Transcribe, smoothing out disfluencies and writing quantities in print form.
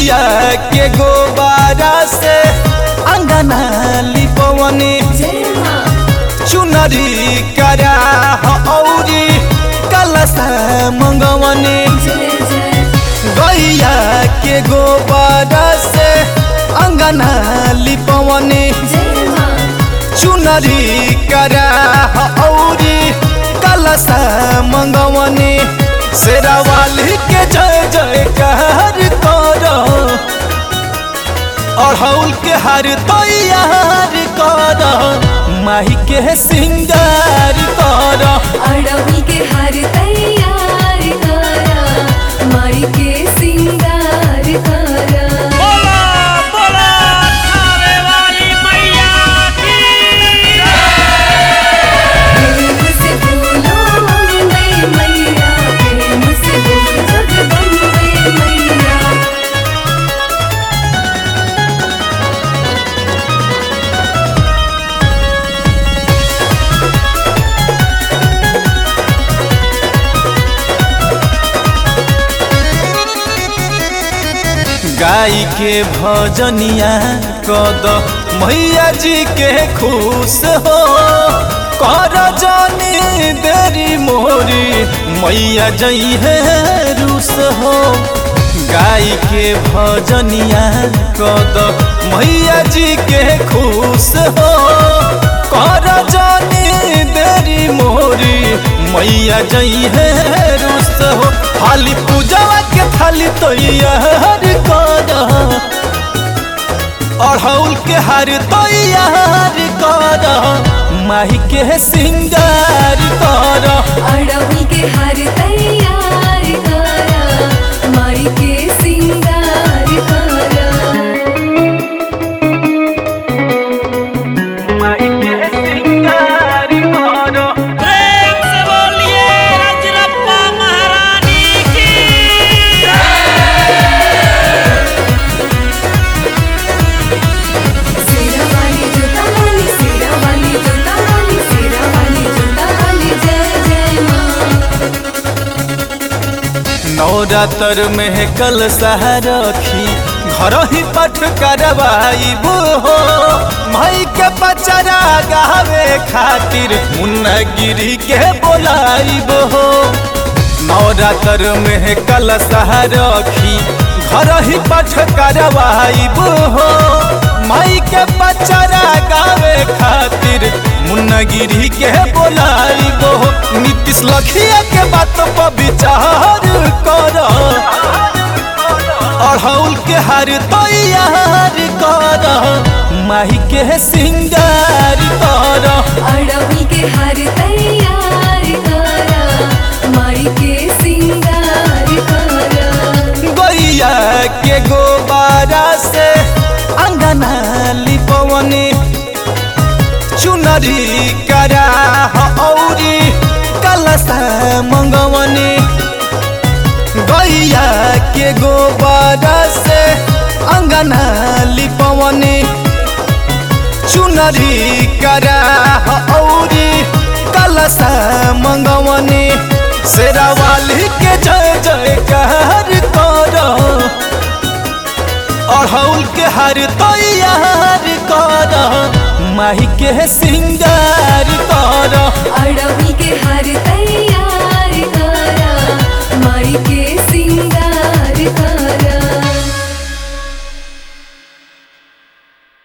गैया के गोबारा से अंगना लिपवनी चुनरी करा औरी कलशा मंगवनी गैया के गोबारा से अंगना लिपवनी चुनरी करा औरी कलशा मंगवनी शेरावाली के जय जयकार करो अड़हुल के हार तैयार करो माही के सिंगार करो अड़हुल के हार तैयार करो माई के सिंगार करो। गाई के भजनिया कद मैया जी के खुश हो कर जानी देरी मोरी मैया जई है रूस हो गाई के भजनिया कद मैया जी के खुश हो कर जानी देरी मोरी मैया जई है रूस हो हाली पूजवा के थाली तैयार कर अड़हुल के हार तैयार कर माही के सिंगार कर अड़हुल के हार तैयार करो माई के सिंगार करो। माही के सिंगार करो प्रेम से बोलिए रजरप्पा महारानी की। सेरा वाली जोता वाली सेरा वाली जोता वाली सेरा वाली जोता वाली जय जय माँ। नवरात्र में कल रखी घर ही पठ करवाइबो हो माई के पचरा गावे खातिर मुन्नगिरी के बोलाइबो हो नवरात्र में कल रखी घर ही पठ करवाइबो हो माई के पचरा गावे खातिर मुन्नगिरी के बोलाइबो हो नीतीश लखिया के बात पर विचार करो अड़हुल के हार तैयार करो माही के सिंगार करो अड़हुल के हार तैयार करो माई के सिंगार करो। गैया के गोबारा से अंगना लिपवनी चुनरी करा औरी कलशा मंगवनी गैया के गोबारा से अंगना लिपवनी चुनरी करा औरी कलशा मंगवनी शेरावाली के जय जयकार करो अड़हुल के हार तैयार करो माही के सिंगार करो अड़हुल के हार